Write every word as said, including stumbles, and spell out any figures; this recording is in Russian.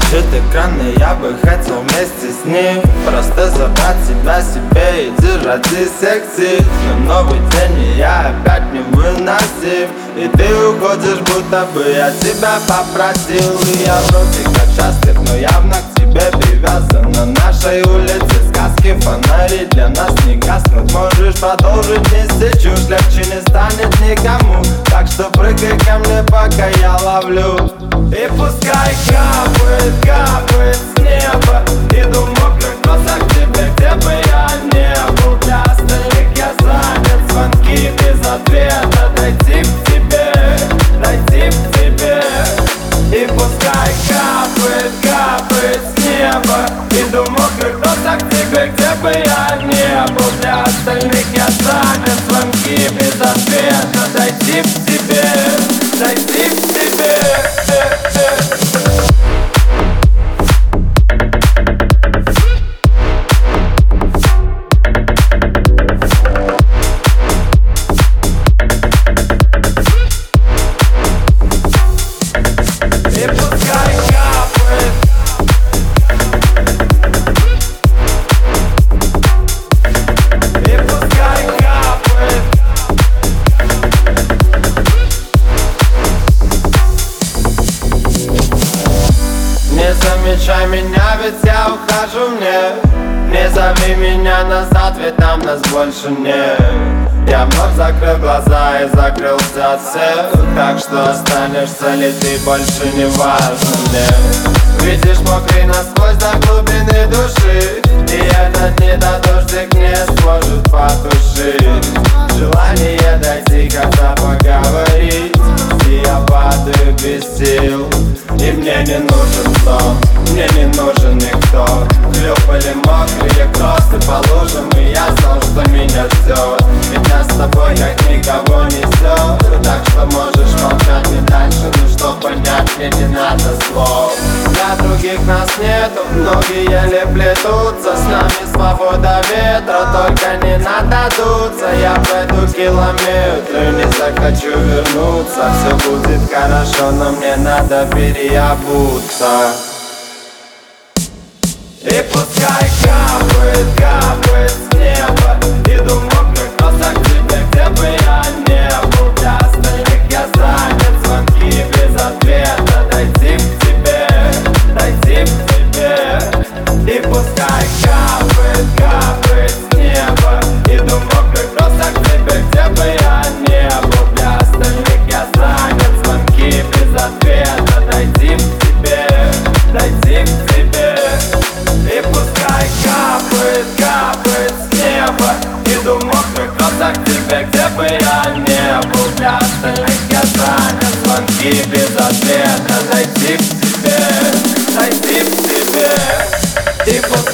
Выключит экраны, я бы хотел вместе с ним просто забрать тебя себе и держать здесь секси. Но новый день, и я опять невыносим, и ты уходишь, будто бы я тебя попросил. И я вроде как счастлив, но явно к тебе привязан. На нашей улице сказки, фонари для нас не гаснут. Можешь продолжить вместе чушь, легче не станет никому. Так что прыгай ко мне, пока я ловлю. И пускай капает, капает с неба. Иду в мокрых носах к тебе, где бы я не был. Для остальных я занят, звонки без ответа. Дойти к тебе, дойти к тебе. И пускай капает, капает с неба. Иду в мокрых носах к тебе, где бы я не был. Для остальных я занят, звонки без ответа. Дойти к тебе, дойти к тебе. Не замечай меня, ведь я ухожу мне. Не зови меня назад, ведь там нас больше нет. Я вновь закрыл глаза и закрылся от всех. Так что останешься ли ты, больше не важно мне. Видишь, мокрый насквозь до глубины души, и этот недодождик не сможет потушить желание дойти, когда поговорить. И я падаю без сил, и мне не нужен сон, мне не нужен никто. Хлюпали мокрые кроссы по лужам, и я знал, что меня ждет. Ведь нас с тобой как никого несет. Так что можешь молчать и дальше, ну что понять, мне не надо слов. Для других нас нету, ноги еле плетутся. С нами свобода ветра, только не надо дуться. Я пройду километры, не захочу вернуться. Все будет хорошо, но мне надо переобуться. И пускай капает, капает с неба. Иду в мокрых носах к тебе, где бы я не был. Для остальных я занят, звонки без ответа. Дойти к тебе, дойти к тебе. И пускай капает, капает с неба. Иду в мокрых носах к тебе, где бы я не был. Для остальных я занят, звонки без ответа. Дойти к тебе, дойти к тебе. И пускай капает, капает с неба. Иду в мокрых носах к тебе, где бы я не был. Для остальных я занят, звонки без ответа. Дойти к тебе, дойти к тебе. И пускай